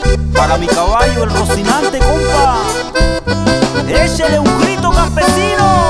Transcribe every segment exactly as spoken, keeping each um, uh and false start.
Para mi caballo, el Rocinante, compa. Échele un grito, campesino.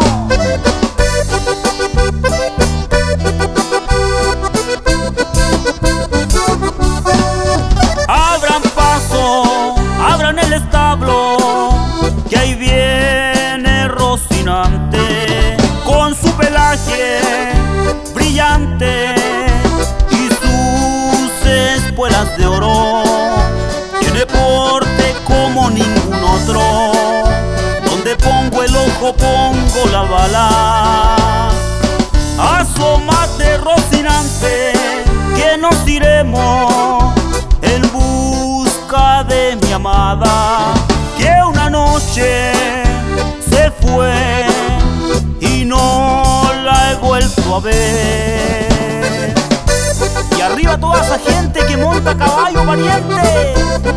Abran paso, abran el establo, que ahí viene Rocinante, con su pelaje brillante y sus espuelas de oro. Tiene porte como ningún otro, donde pongo el ojo pongo la bala. Asómate, Rocinante, que nos iremos en busca de mi amada, que una noche se fue y no la he vuelto a ver. Y arriba toda esa gente que monta caballo, pariente.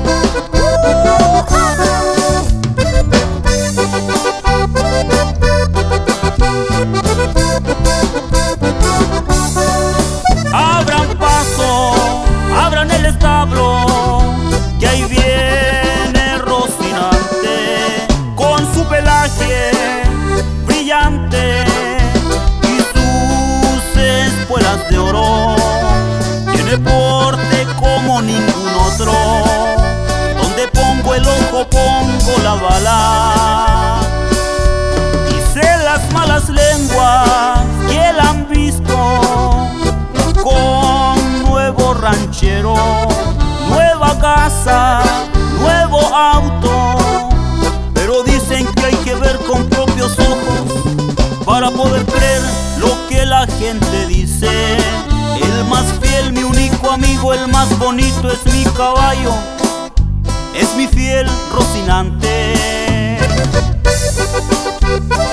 Abran paso, abran el establo, que ahí viene Rocinante, con su pelaje brillante y sus espuelas de oro. Tiene porte como ningún otro, donde pongo el ojo pongo la bala. Dice las malas lenguas que la han visto con nuevo ranchero, nueva casa, nuevo auto, pero dicen que hay que ver con propios ojos para poder creer lo que la gente dice. El más fiel, mi único amigo, el más bonito es mi caballo, es mi fiel Rocinante.